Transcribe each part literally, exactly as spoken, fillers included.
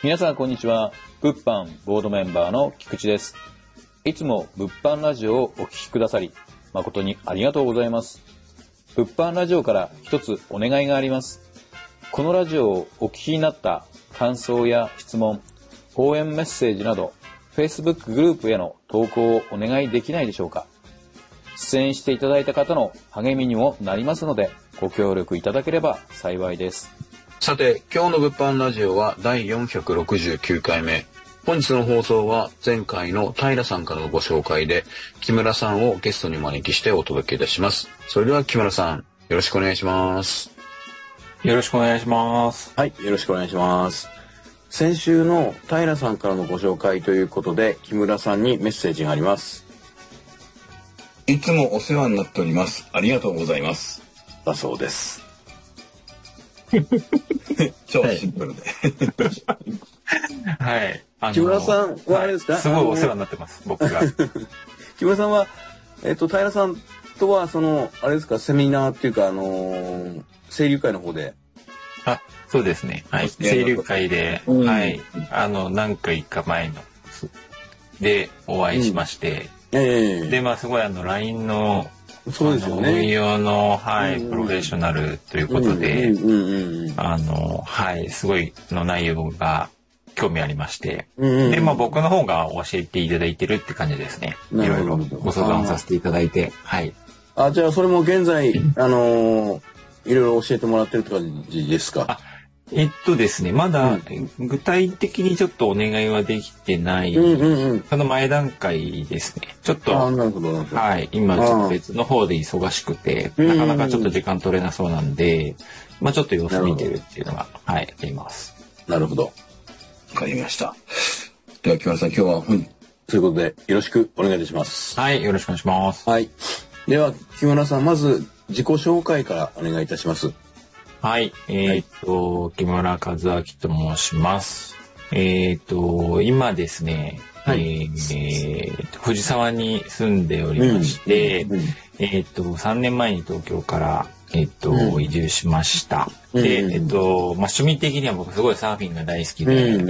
皆さんこんにちは。物販ボードメンバーの菊池です。いつも物販ラジオをお聞きくださり誠にありがとうございます。物販ラジオから一つお願いがあります。このラジオをお聞きになった感想や質問、応援メッセージなど Facebook グループへの投稿をお願いできないでしょうか。出演していただいた方の励みにもなりますのでご協力いただければ幸いです。 さて、今日の物販ラジオはだいよんひゃくろくじゅうきゅうかいめ。本日の放送は前回の平さんからのご紹介で木村さんをゲストにお招きしてお届けいたします。それでは木村さん、よろしくお願いします。 よろしくお願いします。 はい、よろしくお願いします。先週の平さんからのご紹介ということで木村さんにメッセージがあります。 いつもお世話になっております。ありがとうございます。 だそうです。 超シンプルで。 はい。 あのー、木村さんはあれですか、はい、 すごいお世話になってます、僕が。 木村さんは、えっと、平さんとは、その、あれですか、セミナーっていうか、あのー、清流会の方で。 あ、そうですね。はい。清流会で、うん、はい。あの、何回か前の、で、お会いしまして、うん、えー、で、まあ、すごい、あの、ライン の、 そうですよね。 運用の、はい、プロフェッショナルということで、あの、はい、すごいの内容が興味ありまして、うんうん、で、まあ僕の方が教えていただいてるって感じですね。いろいろご相談させていただいて、はい。 あ、じゃあそれも現在、あのー、いろいろ教えてもらってるって感じですか？ あ、えっとですね、まだ具体的にちょっとお願いはできてない、うんうんうん、その前段階ですね。ちょっと、 あ、なるほどなるほど、 はい、今ちょっと別の方で忙しくて、なかなかちょっと時間取れなそうなんで、まあちょっと様子見てるっていうのが、はい、あります。 なるほど。わかりました。では木村さん、今日は本ということでよろしくお願いいたします。 はい、よろしくお願いします。 はい。では木村さん、まず自己紹介からお願いいたします。 はい、えっ、ー、と、はい、木村和明と申します。えっ、ー、と、今ですね、はい、えー、藤沢に住んでおりまして、うんうん、えっ、ー、と、さんねんまえに東京から、えっ、と、うん、移住しました。で、うん、えっ、と、まあ、趣味的には僕すごいサーフィンが大好きで、うん、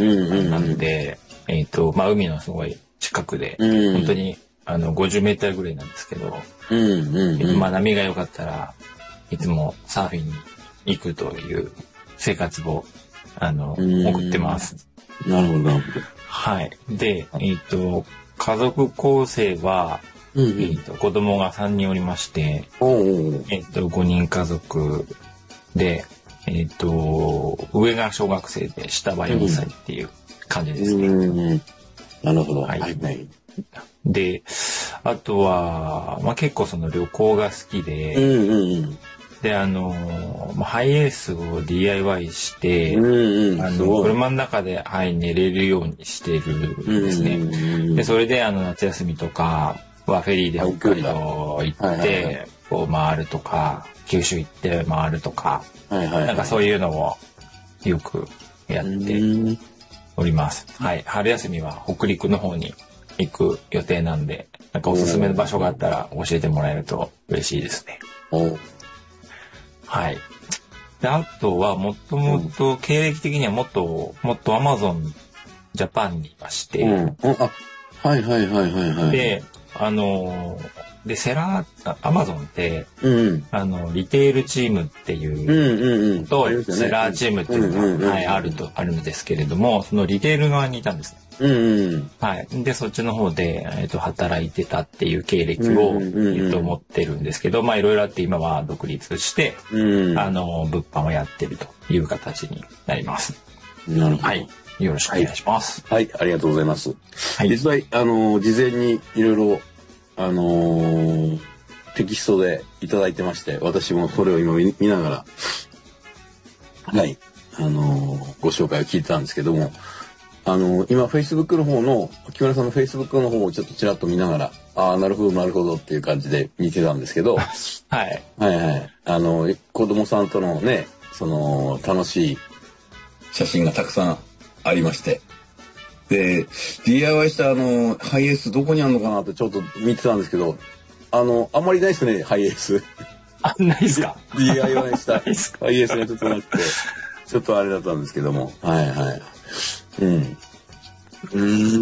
なので、えっ、と、まあ、海のすごい近くで、うん、本当に、あの、ごじゅうメートルぐらいなんですけど、うんうん、まあ、波が良かったらいつもサーフィンに行くという生活を、あの、送ってます。 なるほど、なるほど。 はい。で、えっと、家族構成は、うんうん、えっと、子供がさんにんおりまして、えっと、ごにん家族で、えっと、上が小学生で、下はよんさいっていう感じですね。うんうん、 なるほど。はい。 はい、で、あとは、まあ、結構その旅行が好きで、うんうんうん、で、あの、ハイエースを ディーアイワイ して、うんうん、あの、車の中で、はい、寝れるようにしてるんですね。うんうんうん、で、それで、あの、夏休みとかはフェリーで北海道行って、はいはいはい、こう回るとか、九州行って回るとか、はいはいはい、なんかそういうのをよくやっております。はい。春休みは北陸の方に行く予定なんで、なんかおすすめの場所があったら教えてもらえると嬉しいですね。おはい。で、あとは、もともと、経歴的にはもっと、もっと Amazon Japan にいまして、うん、 あ、はいはいはいはいはい。 で、あの、で、セラー、Amazon って、うん、あの、リテールチームっていうと、うんうんうん、セラーチームっていうのが、うんうんうん、はい、あると、あるんですけれども、そのリテール側にいたんですね。うんうん、はい。で、そっちの方で、えっと、働いてたっていう経歴を、うんうんうん、えっと、持ってるんですけど、まあ、いろいろあって今は独立して、うん、あの、物販をやってるという形になります。 なるほど。 はい。よろしくお願いします。 はい。はい、ありがとうございます。はい。実際、あの、事前にいろいろ、あのー、テキストでいただいてまして、私もそれを今 見, 見ながら、はい、あのー、ご紹介を聞いてたんですけども、あのー、今 Facebook の方の、木村さんの Facebook の方をちょっとちらっと見ながら、ああ、なるほど、なるほどっていう感じで見てたんですけど、はい。はいはい。あのー、子供さんとのね、その、楽しい写真がたくさんありまして、で ディーアイワイ したあのハイエースどこにあるのかなってちょっと見てたんですけど、あのあんまりないですね、ハイエース。 あ、ないですか。 ディーアイワイ したハイエースがちょっとなくてちょっとあれだったんですけども、はいはい。 うん。うん。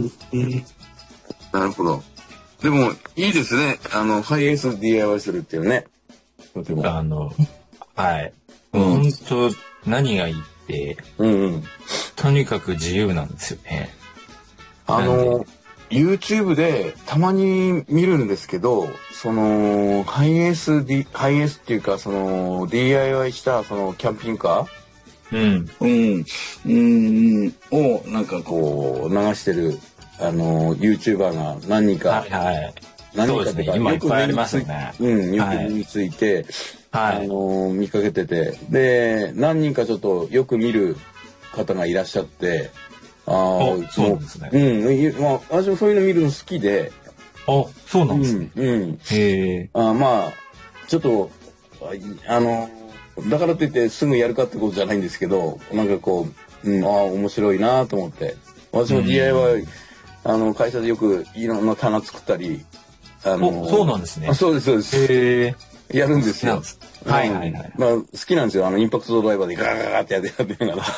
なるほど。でも、いいですね。あの、ハイエース ディーアイワイ するっていうね。とても。 あの、はい。もう本当、何がいいって、 うんうん。 とにかく自由なんですよね。 あの、YouTube でたまに見るんですけど、その、ハイエース、D、ハイエースっていうか、その、ディーアイワイ した、その、キャンピングカーうん。 うん。うん。を、なんかこう、流してる、あの、YouTuber が何人か。 はいはい。 何人かっていうか、 ね、今いっぱいありますよね。 うん、よく目について、 はい、 あの、見かけてて。で、何人かちょっとよく見る方がいらっしゃって、 ああ、そうですね。 うん、まあ、私もそういうの見るの好きで。 あ、そうなんですね。 うん、うん。 へえ。 あまあ、ちょっと、あの、だからといってすぐやるかってことじゃないんですけど、なんかこう、うん、ああ、面白いなと思って。私も ディーアイワイ、あの、会社でよくいろんな棚作ったり、 あの、そうなんですね。 あ、そうです、そうです。 へえ。やるんですよ。 はいはいはい。 まあ、好きなんですよ。あの、インパクトドライバーでガーガーってやってやってながら。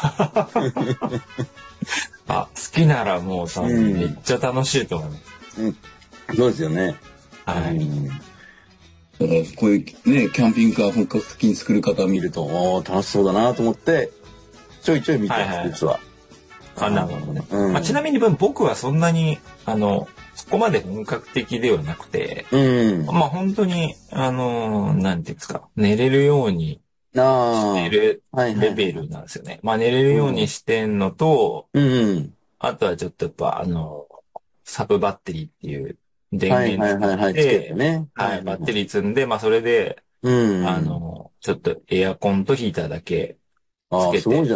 あ、好きならもうさ、うん、めっちゃ楽しいと思う。 うん。そうですよね。 はい。 うんだからこういうね、キャンピングカー本格的に作る方を見ると、おー楽しそうだなと思って、ちょいちょい見てます、はいはい、実は。 あ、なるほどね。うんまあ、ちなみに僕はそんなに、あの、そこまで本格的ではなくて、うん、まあ本当に、あの、なんていうんですか、寝れるようにしてるレベルなんですよね。はいはいはい、まあ寝れるようにしてんのと、うんうん、あとはちょっとやっぱ、あの、サブバッテリーっていう電源つけて、ね、はい、バッテリー積んで、まあそれで、うん、あの、ちょっとエアコンとヒーターだけつけて、はい、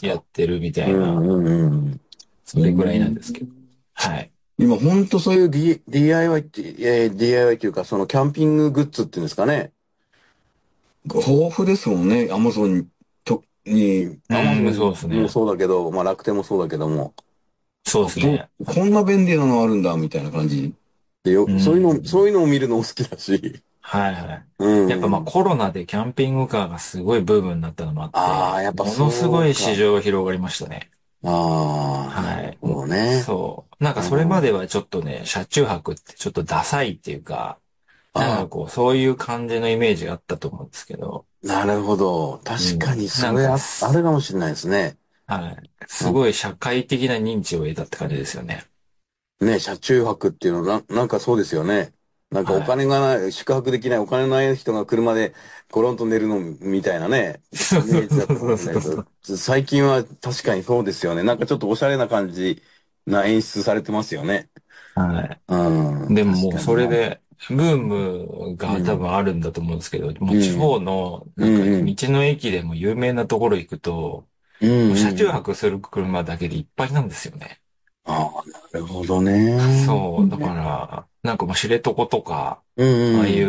やってるみたいな、うんうんうん、それぐらいなんですけど、はい。 今ほんとそういう、D、ディーアイワイ って、えー、ディーアイワイ っていうか、そのキャンピンググッズっていうんですかね。豊富ですもんね、アマゾンとに。 アマゾンもそうだけど、まあ楽天もそうだけども。 そうですね。 こんな便利なのあるんだ、みたいな感じ。でよ、うん、そういうの、そういうのを見るのも好きだし。 はいはい。うん、やっぱまあコロナでキャンピングカーがすごいブームになったのもあって、あやっぱものすごい市場が広がりましたね。ああ、はい。そうね。そう。なんかそれまではちょっとね、車中泊ってちょっとダサいっていうか、なんかこう、そういう感じのイメージがあったと思うんですけど。 なるほど。確かにそれあ、うん、あるかもしれないですね。 はい。すごい社会的な認知を得たって感じですよね。 ね、車中泊っていうのな、なんかそうですよね。なんかお金がない、はい、宿泊できないお金のない人が車でゴロンと寝るのみたいなね。 そうそうそうそう。最近は確かにそうですよね。なんかちょっとおしゃれな感じな演出されてますよね。 はい。うん。でももうそれで、ブームが多分あるんだと思うんですけど、うん、もう地方の、なんか道の駅でも有名なところ行くと、うん、車中泊する車だけでいっぱいなんですよね。 ああ、なるほどね。 そう。だから、なんかもう知床とか、うんうん、ああいう、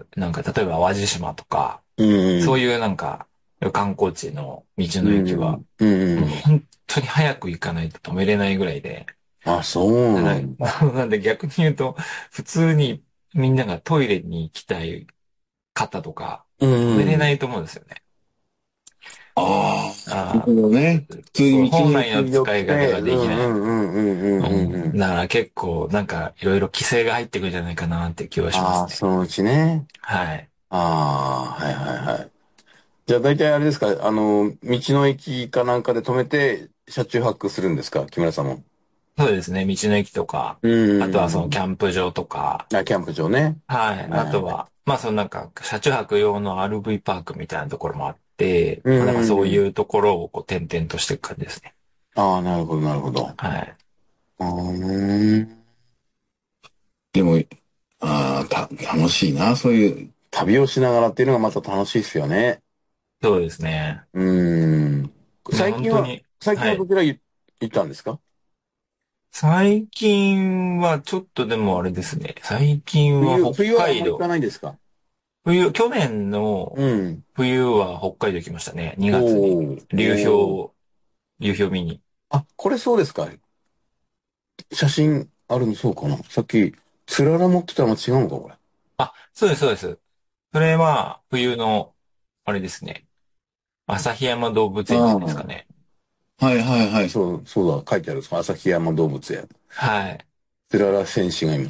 なんか例えば淡路島とか、うんうん、そういうなんか観光地の道の駅は、うんうん、もう本当に早く行かないと止めれないぐらいで。 あ、そうなんだ。 なんで逆に言うと、普通にみんながトイレに行きたい方とか、止めれないと思うんですよね。 ああ、なるほどね。 普通に本来の使い方ができない。だから結構なんかいろいろ規制が入ってくるんじゃないかなって気はしますね。ああ、 そのうちね。 はい。 ああ、はいはいはい。じゃあ大体あれですか、あの、道の駅かなんかで止めて車中泊するんですか、木村さんも。 そうですね。道の駅とか、あとはそのキャンプ場とか。 あ、キャンプ場ね。 はい。あとは、まあそのなんか、車中泊用の アールブイ パークみたいなところもあって、まあなんかそういうところをこう点々としていく感じですね。 ああ、なるほど、なるほど。 はい。 うん。でも、ああ、た、楽しいな、そういう旅をしながらっていうのがまた楽しいですよね。 そうですね。 うん。最近は、最近はどちら行ったんですか？ 最近はちょっとでもあれですね。最近は北海道。 冬はあんまり行かないですか？ 冬、去年の冬は北海道行きましたね。にがつに。流氷、流氷見に。 あ、これそうですか？写真あるのそうかな？さっき、つらら持ってたの違うのかこれ。 あ、そうです、そうです。それは冬の、あれですね。旭山動物園ですかね。 はいはいはい、そう、そうだ、書いてあるんですか。旭山動物園。 はい。 つらら選手がいます。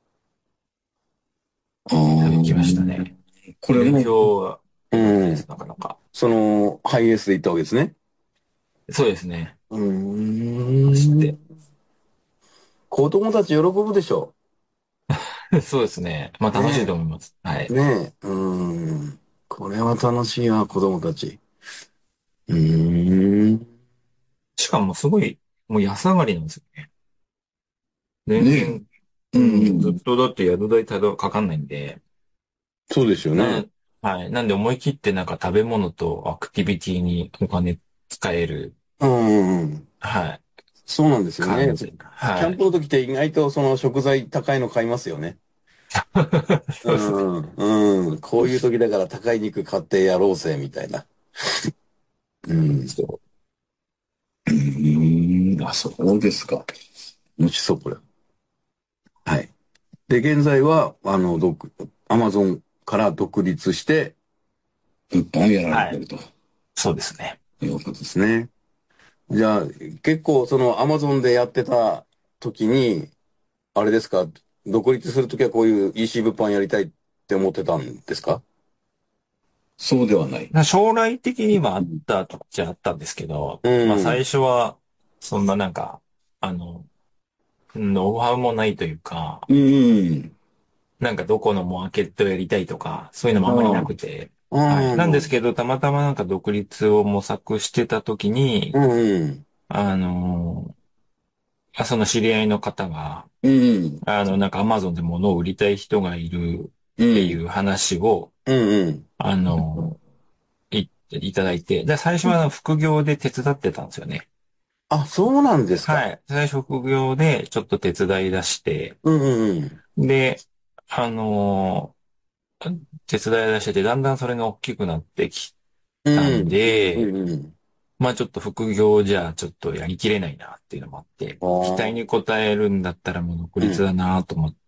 あ行きましたあ、 ね。流これも、 氷はう良かったでん、 す、なかなか。 その、ハイエースで行ったわけですね。 そうですね。 うーん。 走って。 子供たち喜ぶでしょそうですね。まあう。 楽しいとね思います。はえ。 い。 ねえ。うーん。これは楽しいわ、子供たち。うーん。 しかもすごい、もう安上がりなんですよね。全ね然、 え。ううん、ずっん。 とだって宿代ただかかんないんで、 そうですよね。 な、はい。なんで思い切ってなんか食べ物とアクティビティにお金使える、 うんうん。 はい、 そうなんですよね。キ感じ。はい。 ャンプの時って意外とその食材高いの買いますよね。 そうですね。 うん、うん。こういう時だから高い肉買ってやろうぜ、みたいな。うん。 そうーん、あ、そうですか。もしそう、これ。はい。で、現在は、あの、独、アマゾンから独立して、物販をやう。はい。 られてるとそうですね。 いうことですね。じゃあ、結構、その、アマゾンでやってた時に、あれですか、独立するときはこういう イーシー 物販やりたいって思ってたんですか。そうではない。 な将来的にはあっうん。 たっちゃあったんですけど、 うまあ最ん。 初は、そんななんか、あの、ノウハウもないというか、 うん。 なんかどこのマーケットやりたいとか、そういうのもあまりなくて、 うはい。なんですん。 けど、たまたまなんか独立を模索してた時に、 うん。 あのーその知り合いの方が、 うん。 あの、なんかアマゾンで物を売りたい人がいるうん。 っていう話を、 うん。うん。 あのーい、いただいて、で、最初は副業で手伝ってたんですよね。 あ、そうなんですか。 はい。最初副業でちょっと手伝い出して、 うんうんうん。 で、あのー手伝い出してて、だんだんそれが大きくなってきたんうん。うで、 んうん。 まあちょっと副業じゃちょっとやりきれないなっていうのもあって、 あ期待にあ。 応えるんだったらもう独うん。 立だなと思って、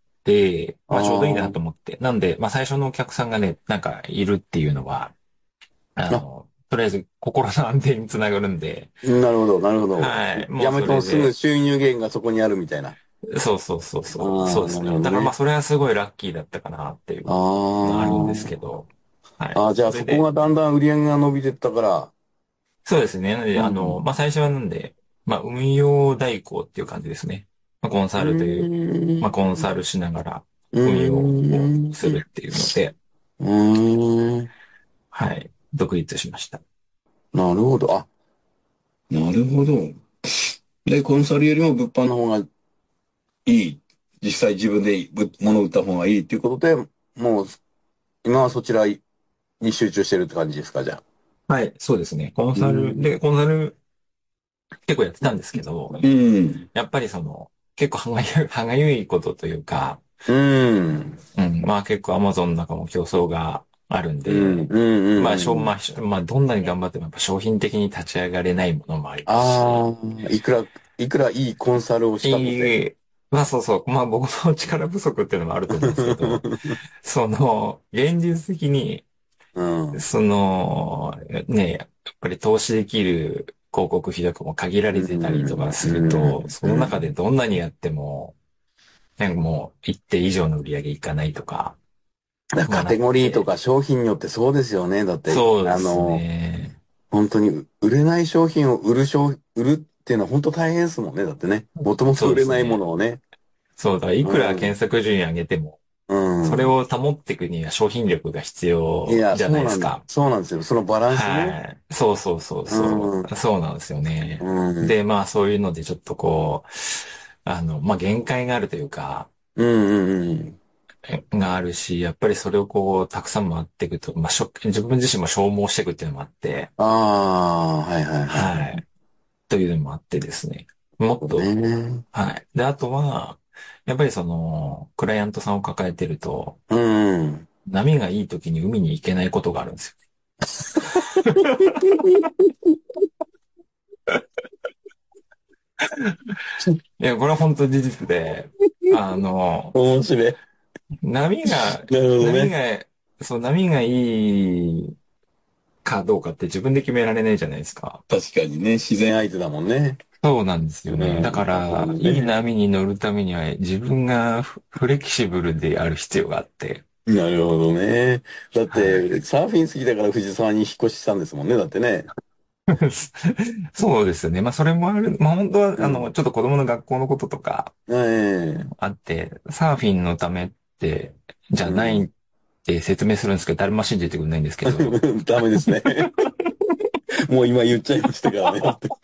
あまあちょうどいいなとあ。 思って。なんで、まあ最初のお客さんがね、なんかいるっていうのは、ああ、 の、とりあえず心の安定につながるんで、 なるほど、なるほど。 はい、もうやめてもすぐそれで、 収入源がそこにあるみたいな。 そうそうそうそう、 ああ、なそうですね。 るほどね。 だからまあそれはすごいラッキーだったかなっていうのはあるんですけあど、はあ。 い。 ああ、じゃあそこそれで、 がだんだん売り上げが伸びてったから、 そうですね。なので、あの、 うん。 まあ、最初はなんで、まあ、運用代行っていう感じですね。まあ、コンうサルという、まあ、コンーん。 サルしながらう運用をーん。 するっていうので、 うーん。 はい、独立しました。 なるほど。あ、なるほど。で、コンサルよりも物販の方がいい。実際自分でぶ物を売った方がいいっていうことで、もう今はそちらに集中してるって感じですか、じゃあ。 はい、そうですね。コンうサル、 ん。 で、コンサル結構やってたんですけど、 うん。 やっぱりその、結構歯がゆい、歯がゆいことというか、 うん。 うん、まあ結構アマゾンの中も競争があるんうん。 で、 うん。 まあ、しょ、 うん。 まあ、しまあ、どんなに頑張ってもやっぱ商品的に立ち上がれないものもありますし、 ああ、いくら、いくらいいコンサルをしたとて。 いい、まあそうそう、まあ僕の力不足っていうのもあると思うんですけど、その、現実的に、 うん。 その、ね、やっぱり投資できる広告費とかも限らうれてたりとかん。 すると、 うん。 その中でどんなにやっても、なんかもう一定以上の売り上げいかないとか、まあなっカテゴリーとて、 か商品によってそうですよね。だって、あそうですの、 ね。 本当に売れない商品を売る商、売るっていうのは本当大変ですもんね。だってね。もともとそう売れないもですね。 のをね。 そうだ、いうくら検ん。 索順位上げても、 うん。 それを保っていくには商品力が必いや、 要じゃなそうなん、 いですか。 そうなんですよ。そのバランスね。 はい。そうそうそううそん。 う。そうなんですよね。 うん。 で、まあそういうのでちょっとこう、あの、まあ限界があるというか、 うんうんうん。 えがあるし、やっぱりそれをこう、たくさん回っていくと、まあしょ、自分自身も消耗していくっていうのもあって、 ああ、はいはいはい。 はい。というのもあってですね。もっと、 ね。 はい。で、あとは、やっぱりその、クライアントさんを抱えてると、 うん。 波がいい時に海に行けないことがあるんですよ。いや、これは本当事実で、あの、 面白い。 波が、 なるほどね。 波が、そう、波がいいかどうかって自分で決められないじゃないですか。 確かにね、自然相手だもんね。 そうなんですよね。 うんだから、 ねいい波に乗るためには自分がフフレキシブルである必要があって。 なるほどね。だっはい。 て、サーフィン好きだから藤沢に引っ越ししたんですもんね、だってね。 そうですよね。まあ、それもある。まあ、本当は、あの、 うん。 ちょっと子供の学校のこととかええ。 あって、サーフィンのためって、じゃうないっん。 て説明するんですけど、誰も信じてくれないんですけど。 ダメですね。もう今言っちゃいましたからね。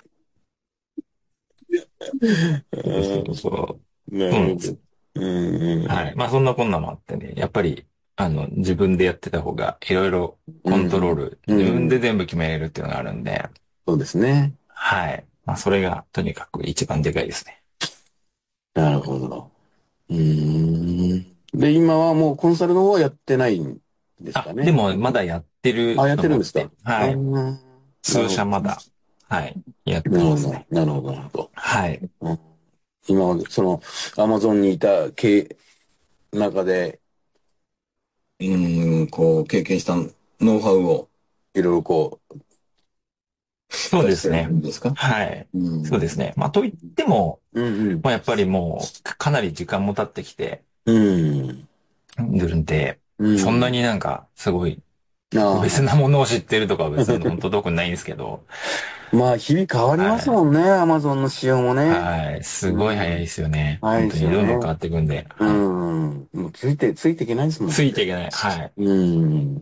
そうそうん、 うそう。 なるほど。 そうなんですよ。 うん。 はい。まあ、そんなこんなもあってね、やっぱり、あの、自分でやってた方が、いろいろうコントローん。 ル、 う自分でん。 全部決めれるっていうのがあるんで、 そうですね。 はい。まあ、それが、とにかく一番でかいですね。 なるほど。うーん。で、今はもうコンサルの方はやってないんですかあ、でね。 も、まだやってあ、 るやってるんですか。 のもあって、 ああ、 はい。 なる数ほど。 社まだ、はい。やっなるほど。 てますね。 なるほど。なるほど。 はい。 うん、今まで、その、アマゾンにいた経中で、うーん、こう、経験したノウハウを、いろいろこう、 そう出してるですね。 んですか。 はい。 うん。 そうですね。まあ、と言っても、 うんうん。 まあ、やっぱりもう、かなり時間も経ってきてうん。 るんで、 うそんなにん。 なんか、すごい、特別ああ。 なものを知ってるとかは別に本当特にないんですけど、 まあ、日々変わりますはい。 もんね、アマゾンの仕様もね。 はい。すごい早いでうん。 すよね。 はいです本当によね。 どんどん変わっていくんで、 うはい。 ん。もうついて、ついていけないですもん。 ついていけない。はい。 うん。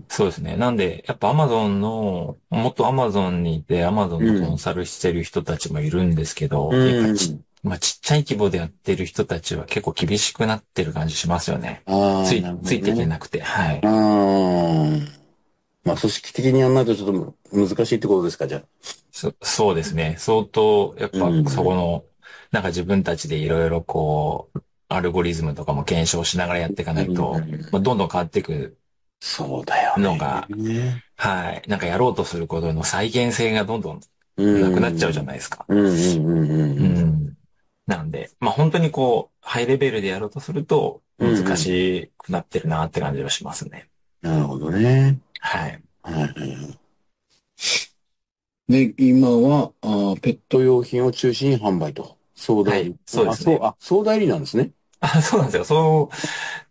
そうですね。なんで、やっぱ Amazon の、もっと Amazon にいて Amazon のコンうん。 サルしてる人たちもいるんですけうど、やっぱち、 ん。 まあ、ちっちゃい規模でやってる人たちは結構厳しくなってる感じしますよね。 ああ、 つい、 なるほついていけどね。 なくて。はあい。 あ。まあ、組織的にやんないとちょっと難しいってことですか、じゃあ。 そ、そうですね。相当、やっうぱそこん。 の、なんか自分たちでいろいろこう、アルゴリズムとかも検証しながらやっていかうないと、 ん。 まあ、どんどん変わっていくそうだよのが、 ね。 はい。なんかやろうとすることの再現性がどんどんうなくなっちゃうじゃん。 ないですか。 うん、うん、うん、うん。 うん。なんで、まあ本当にこう、ハイレベルでやろうとするとうん、 難うん。 しくなってるなって感じはしますね。 なるほどね。 はい。 はい、はいはい。で、今は、あー、ペット用品を中心に販売と。総はい。 代理。あ、そう、 そうですね。 あ、総代理なんですね。 あ、そうなんですよ。そう、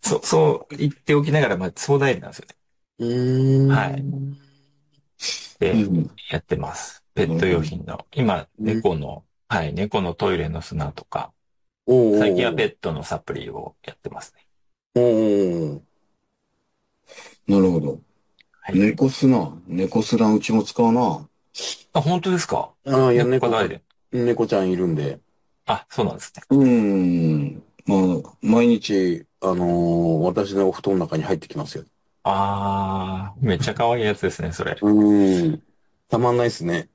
そう、そう言っておきながら、まあ、壮大なんですよね。 うーはい。 ん。うで、 ん。 やってます。ペットなるほど。 用品の。今、 うん。 猫の、はい、猫のトイレの砂とか、 お最近はペーおーットのサプリをやってますね。 おー。おー。なるほど。 はい。 猫砂。猫砂うちも使うな。 あ、本当ですか？ ああ、いや、猫か、 猫か誰で。 猫ちゃんいるんで。 あ、そうなんですね。 うーん。まあ、毎日、あのー私のお布団の中に入ってきますよ。 あー、めっちゃ可愛いやつですね、それ。 うーん。たまんないっすね。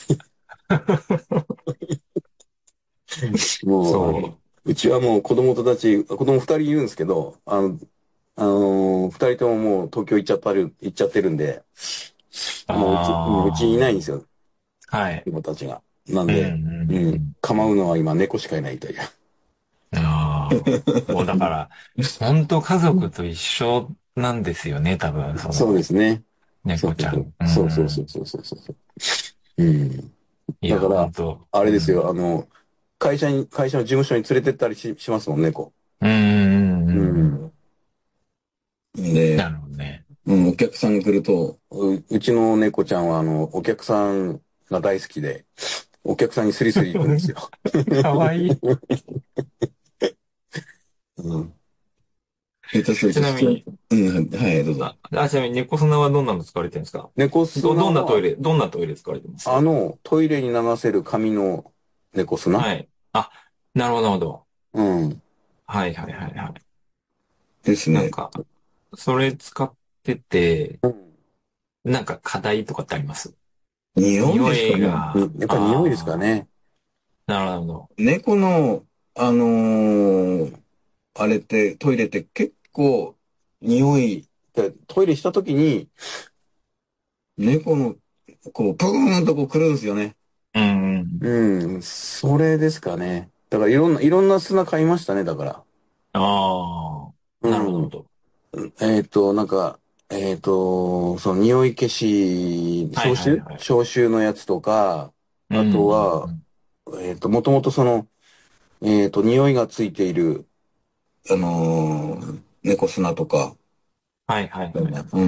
もう、あの、 そう。 うちはもう子供とたち、子供二人いるんですけど、あの、あのー二人とももう東京行っちゃったる、行っちゃってるんで、もううち、うん、うちにいないんですあよ、 ー、はい。 子供たちが。なんうん、うで、うん、うん、 ん。 構うのは今猫しかいないという。 ああ、もうだから、本当家族と一緒なんですよね、多分、そそうでの、 すね。そう猫ちゃん。うそうそうそうん。 そうそうそうそう。うん。 いや、 だから、 本当あれですよ、 うん。 あの、会社に、会社の事務所に連れてったりし、しますもん、猫。 うん、うん、ううん。うん。 ん。で、 なるほどね。 うん、お客さんが来ると、う、うちの猫ちゃんは、あの、お客さんが大好きで、お客さんにスリスリ行くんですよ。 かわいい。 うん。下手すると普通に、 ちなみに、 うん、はい、どうぞ。 あ、あ、ちなみに猫砂はどんなの使われてるんですか？ 猫ど、 砂は、 どんなトイレ、どんなトイレ使われてます？ あの、トイレに流せる紙の猫砂。 はい。あ、なるほど、なるほど。 うん。 はい、はい、はい、はい。 ですね。 なんか、それ使ってて、 うん。 なんか課題とかってあります？ 匂い匂いですかね。 が、 にやっぱり匂いですかあね。 あ、なるほど。 猫の、あのーあれって、トイレって結構、匂い、でトイレした時に、猫の、こう、ブーンとこう来るんですよね。 うん。 うん、それですかね。だからいろんな、いろんな砂買いましたね、だから。 ああ、なるほど、なるほうん。 ど。 えっと、なんか、 えっと、その匂い消し、消臭はいはいはい。 消臭のやつとか、 うんあとうんうは、 ん。 えっと、もともとその、えっと、匂いがついている、あのー猫砂とか、 はいはいはい。 うん、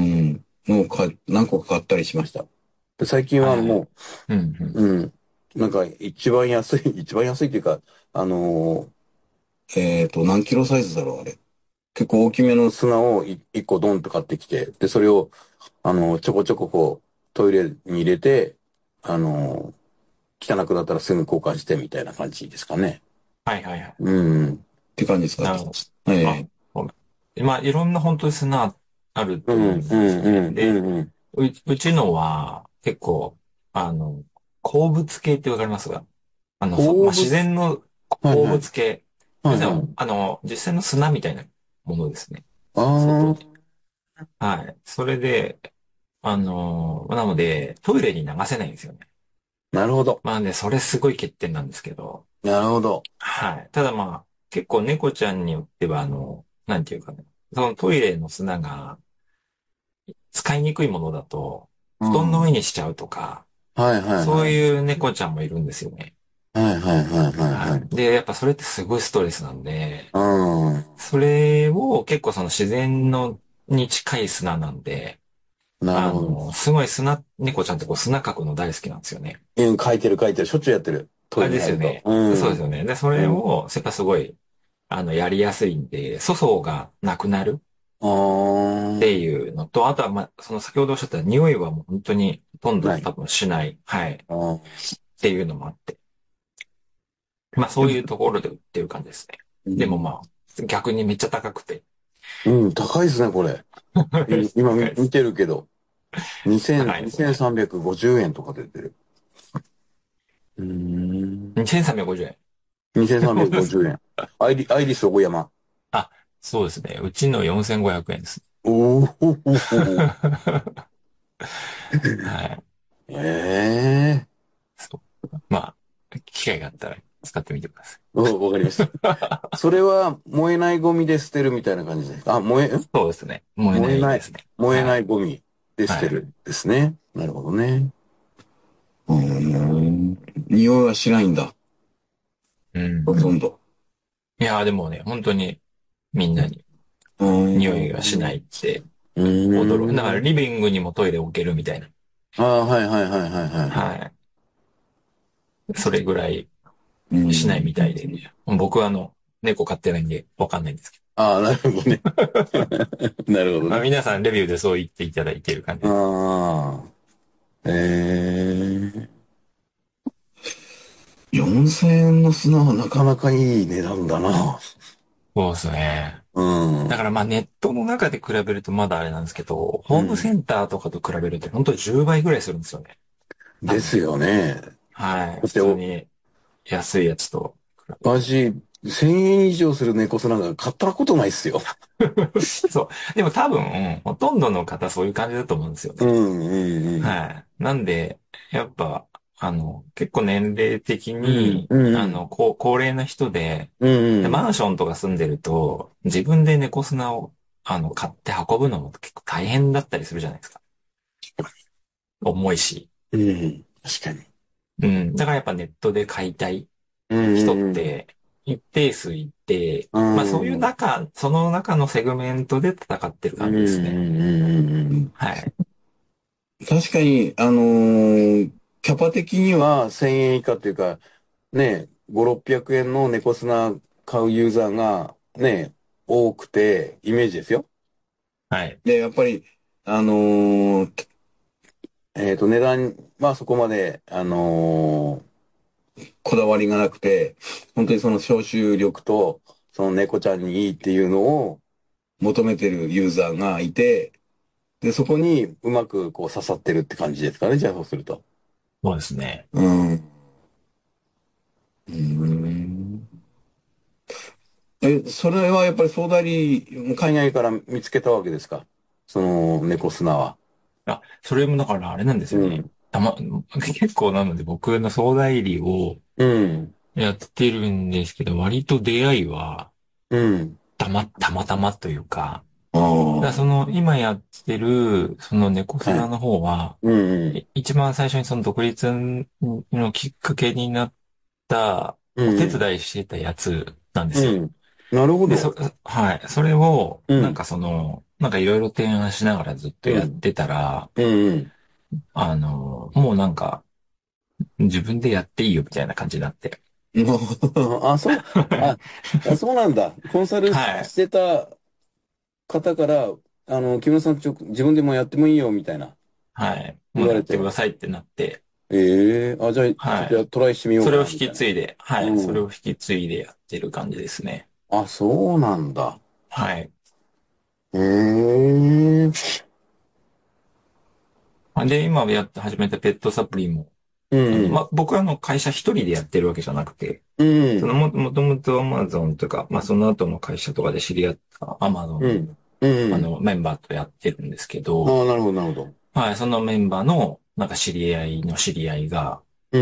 もうか、何個か買ったりしました。で、最近はいはい。 はもうんうう、 ん。 うん、なんか一番安い、一番安いっていうか、あのーえっと、何キロサイズだろう、あれ。結構大きめの砂をい一個ドンと買ってきて、で、それを、あの、ちょこちょここう、トイレに入れて、あの、汚くなったらすぐ交換してみたいな感じですかね。 はいはいはい。 うん。って感じ使っなるほど。 てます。えあ、 え。 ごめん。まあ、いろんな本当に砂あると思ううん、うんですよね。 ん、うん、 で、 うん、うん。 う、うちのは結構、あの、鉱物系ってわかりますが、あの、そ、まあ、自鉱物、 然の鉱はいはい、 物系。要はいするに、 はい。 あの、実際の砂みたいなものですね。外あに。はい。それで、あの、なので、トイレに流せないんですよね。 あ、なるほど。 まあね、それすごい欠点なんですけど、 なるほど。 はい。ただまあ、結構猫ちゃんによっては、あの、なんていうかね、そのトイレの砂が使いにくいものだと、布団のうん。 上にしちゃうとか、 はいはいそうはい。 いう猫ちゃんもいるんですよね。 はいはいはいはいはい。 はい。 で、やっぱそれってすごいストレスなんで、 うん。 それを結構その自然のに近い砂なんで、 なるほど。 あの、すごい砂、猫ちゃんってこう砂かくの大好きなんですよね。 うん、書いてる書いてる。しょっちゅうやってる。トイあれレに入ると。 ですよね。 うん。 そうですよね。で、それうん。 を、やっぱすごい、あの、やりやすいんで、粗相がなくなるあってー。 いうのと、あとは、まあ、その先ほどおっしゃった匂いはもう本当にほとんどない。 多分しない。はい。っあー。 ていうのもあって。まあ、 でも、 そういうところで売ってる感じですね。 うん、 でもまあ、逆にめっちゃ高くて。 うん、高いですね、これ。い今見、見高いです。 てるけど。にせん、 高いですね。 にせんさんびゃくごじゅうえんとか出てる。うーん。 にせんさんびゃくごじゅうえん。 2350 本当ですか？ 円。アイリ、アイリス大山。 あ、そうですね。うちのよんせんごひゃくえんです。 おお。 はい。 ええそう。まあ、機会があったら使ってみてください。 ー。お、わかりました。それは燃えないゴミで捨てるみたいな感じですか？あ、燃え、んそうですね。燃えな燃えない、 いですね。 燃えなはい。 いゴミで捨はい。 てるですね。なるほどね。うん。匂いはしないんだ。 うん。 ほとんど。 いやーでもね、本当にみんなにうー匂いがしないっん。 てう驚く。だからーん。 リビングにもトイレ置けるみたいな。 ああ、はいはいはいはいはいはい。 はい。それぐらいうしないみたいん。 で、僕はあの、猫飼ってないんでわかんないんですけああ、なるほどね。なるほど。 どね。 まあ皆さんレビューでそう言っていただいている感じです。 ああ、ええよんせんえんの砂はなかなかいい値段だな。 そうですね。 うん。 だからまあネットの中で比べるとまだあれなんですけど、ホームセうん。 ンターとかと比べると本当にじゅうばいぐらいするんですよね。多分。 ですよね。 はい。普だってお、 通に安いやつと比べると。 私、せんえん以上する猫砂が買ったことないっすよ。 そう。でも多分、ほとんどの方そういう感じだと思うんですよね。 うん、うん、 はい。なんで、やっぱ、あの、結構年齢的うん。 に、 うん、うん、 あの、高、高齢な人で、 うん、 で、 うん。 マンションとか住んでると、自分で猫砂を、あの、買って運ぶのも結構大変だったりするじゃないですか。重いし。 うん、確かに。 うん。だからやっぱネットで買いたいうん、 人っうん、 て、一定数いて、 うまあそういうん。うん、 中、その中のセグメントで戦ってるうん、 感じですね。 うん。うん。 はい。 確かに、あのーキャパ的にはせんえん以下っていうか、ね、ご、ろっぴゃくえんの猫砂買うユーザーがね、多くて、イメージですよ。 はい。 で、やっぱり、あのーえっと、値段はそこまで、あのーこだわりがなくて、本当にその消臭力と、その猫ちゃんにいいっていうのを求めてるユーザーがいて、で、そこにうまくこう刺さってるって感じですかね、じゃあそうすると。 そうですね。 うん。うん。え、それはやっぱり総代理、海外から見つけたわけですか？その猫砂は。 あ、それもだからあれなんですよね。 うん。 たま、結構なので僕の総代理をうん。 やってるんですけど、割と出会いは、 うん。 たま、たまたまというか、 ああ。 だからその、今やってる、その猫砂の方は、 うんうん。 い一番最初にその独立のきっかけになった、お手うん。 伝いしてたやつなんですよ。 うん。なるほで、 ど。 そ、はい。それを、 うん。 なんかその、なんかいろいろ提案しながらずっとうん。 やってたら、 うんうん。 あの、もうなんか、自分でやっていいよみたいな感じになって。 あ、そう、あ、あ、そうなんだ。コンサルはい。 してた方から、あの、木村さんちょ、自分でもやってもいいよ、みたいなはい。もうやってく言われて。 ださいってなって、 ええあ、じゃあ、ちょっとはい。 やトライしてみようかな、 それを引きみたいな。 継いで、はい。そうん。 れを引き継いでやってる感じですね。 あ、そうなんだ。 はい。 へえ。 で、今やって始めたペットサプリも、 うその、まん。 あ、僕はあの会社一人でやってるわけじゃなくて、 うん。 そのも、もともとアマゾンとか、まあ、その後の会社とかで知り合ったアマゾンの、 うん。うん。 あの、メンバーとやってるんですけど、 ああ、なるほど、なるほど。 はい、そのメンバーの、なんか知り合いの知り合いが、 うん。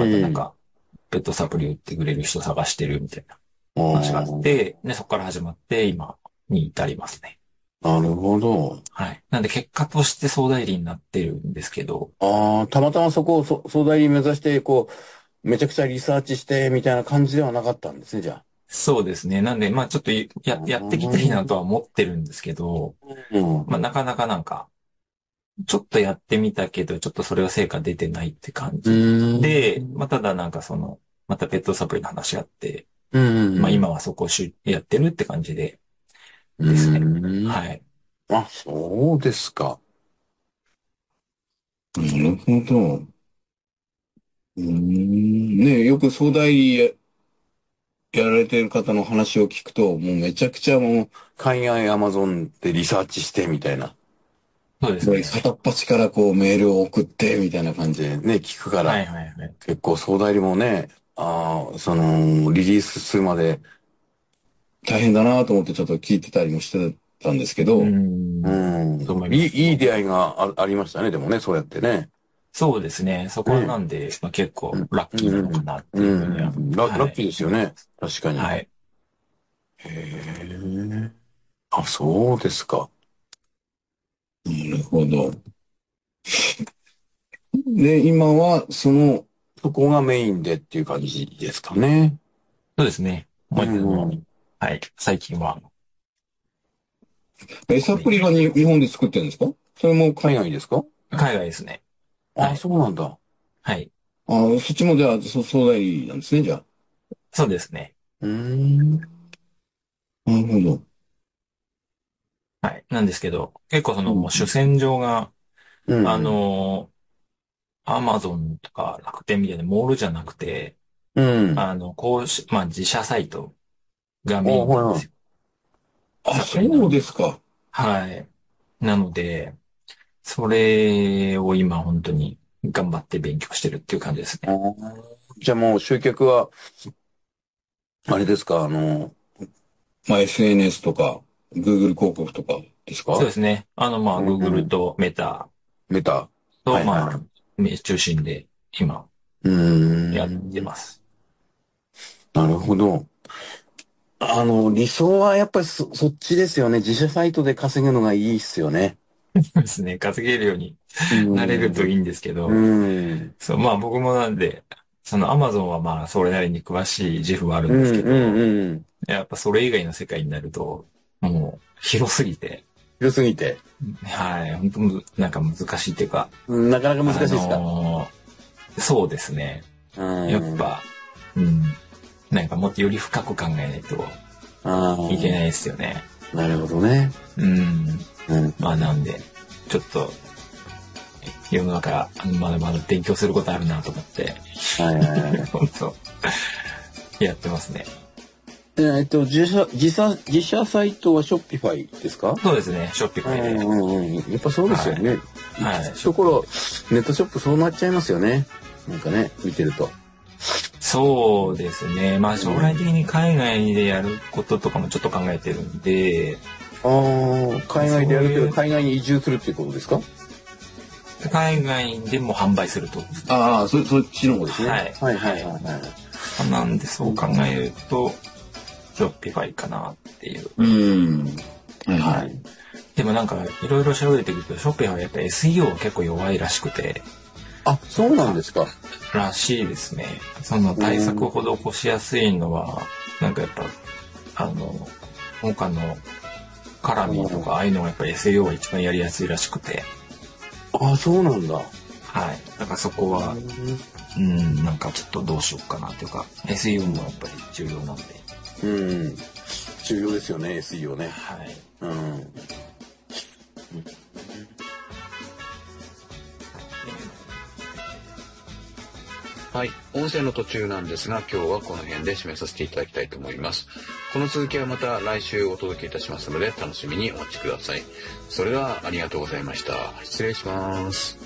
またなんか、ペットサプリ売ってくれる人探してるみたいな話があっあて、で、そこから始まって今に至りますね。 あ、なるほど。 はい。なんで結果として総代理になってるんですけど、 ああ、たまたまそこをそ総代に目指して、こう、めちゃくちゃリサーチして、みたいな感じではなかったんですね、じゃそうですね。なんで、まあちょっとや、 あ。 やっていきたいなとは思ってるんですけど、 うん。 まあなかなかなんか、ちょっとやってみたけど、ちょっとそれは成果出てないって感うじで、 ん。 まあただなんかその、またペットサプリの話があって、 うん。 まあ今はそこをしゅやってるって感じでうですね。 ん。 はい。 あ、そうですか。なるほど。うん。ね、よく総代理や、やられてる方の話を聞くと、もうめちゃくちゃもう、海外アマゾンでリサーチしてみたいな。 そうですね。 で片っ端からこうメールを送ってみたいな感じでね、聞くから、 はいはいはい。 結構総代理もね、ああ、その、リリースするまで大変だなと思ってちょっと聞いてたりもしてたんですけうーど、うん。とん。いい、 思います。 いい出会いがあ、ありましたね、でもね、そうやってね。 そうですね。そこはね。 なんで、まあ、結構うん。 ラッキーなのかうん。 なってういうふうには、 ん。ラ、ラはい、 ッキーですよね。 思います。 確かに。 はい。 へえ。あ、そうですか。なるほど。で、今は、その、そこがメインでっていう感じですかね。 そうですね。 うもう、あの、 ん。 はい。最近は、 え、サプリはに日本で作ってるんですか？それも海外ですか？ 海外ですね。はあ、 い。 そうなんだ。 はい。 あ、そっちもじゃあ、そ、総代理なんですね、じゃあ。 そうですね。 うーん。なるほど。 はい。なんですけど、結構その、もう主うん。 戦場が、あうん。 の、アマゾンとか楽天みたいなモールじゃなくて、 うん。 あの、こうし、まあ、自社サイトがあ、 メインなんですよ。 はいはい。あ、 サプそうリなので。 ですか。 はい。なので、それを今本当に頑張って勉強してるっていう感じですあね。 ーじゃあもう集客は、あれですか、あの、まあ、エスエヌエス とか、Google 広告とかですか？ そうですね。あの、まあ、 う Google ん。 と Meta メタ。 と、 はいはまあ、め中心で今い。うやってーん。 ます。 なるほど。あの、理想はやっぱりそ、そっちですよね。自社サイトで稼ぐのがいいっすよね。 そうですね。稼げるようにうなれるといいん。 んですけうど、 ん。 そう、まあ僕もなんで、その Amazon はまあそれなりに詳しい自負はあるうん、 んですけうん、 ど、 うん。 やっぱそれ以外の世界になると、もう広すぎて、 広すぎて。 はい、本当むなんか難しいっていうか、 うんなかなか難しあいですか？ のーそうですね。 うん。 やっぱ、うん、なんかもっとより深く考えないとあいけないですよね。 あ、なるほどね。 うん。 うん。 まあなんで、ちょっと、世の中、まだまだ勉強することあるなと思って、 はいはいはい。 本当やってますね。 えっと、自社、自社、自社サイトはショッピファイですか？ そうですね、ショッピフうんァイで。 うんうん。やっぱそうですよね。 はい。はい。 ところ、ネットショップそうなっちゃいますよね。なんかね、見てると。 そうですね。まあ将来的に海外でやることとかもちょっと考えてるんで、 ああ、海外でやるけど、 そういう海外に移住するっていうことですか？ 海外でも販売すると。 ああ、そ、そっちの方ですね。 はいはいはいはいはい。 なんでそう考えると、ショッピファイかなっていう。 うん。はいははい。 でもなんかいろいろ調べてくるとショッピンはやっぱ エスイーオー は結構弱いらしくて。 あ、そうなんですか。 らしいですね。その対策を施しやすいのは、なんかやっぱ、あの、他のカラミとかああいうのがやっぱ エスイーオー が一番やりやすいらしくて。 あ、そうなんだ。 はい。だからそこは、うん、なんかちょっとどうしようかなというか、エスイーオー もやっぱり重要なんで。 うん。重要ですよね、エスイーオー ね。 はい。 うん。 はい。音声の途中なんですが、今日はこの辺で締めさせていただきたいと思います。この続きはまた来週お届けいたしますので、楽しみにお待ちください。それではありがとうございました。失礼します。